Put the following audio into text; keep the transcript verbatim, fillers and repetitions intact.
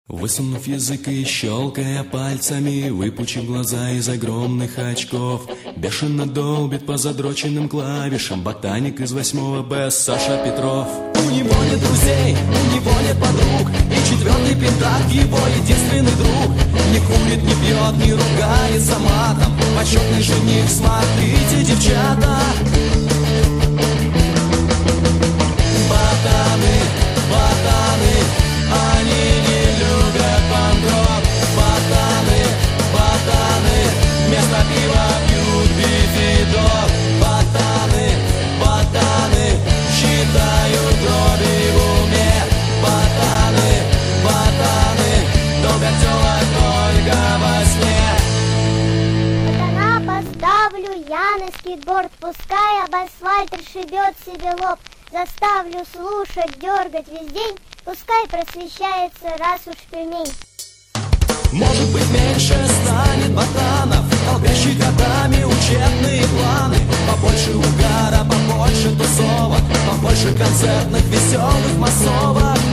Высунув язык и щелкая пальцами, выпучив глаза из огромных очков, бешено долбит по задроченным клавишам ботаник из восьмого Б Саша Петров. У него нет друзей, у него нет подруг, и четвертый пентакт его единственный друг. Не курит, не пьет, не ругается матом, почетный жених, смотрите, девчата. Ботаны, ботаны, они не любят панк-рок. Ботаны, ботаны, вместо пива пьют бифидок. Ботаны, ботаны, считают дроби в уме. Ботаны, ботаны, долго тёлок только во сне. Ботана поставлю я на скейтборд, пускай об асфальт расшибет себе лоб. Заставлю слушать, дергать весь день, пускай просвещается, раз уж пельмень. Может быть, меньше станет ботанов, толкающих годами учебные планы. Побольше угара, побольше тусовок, побольше концертных веселых массовок.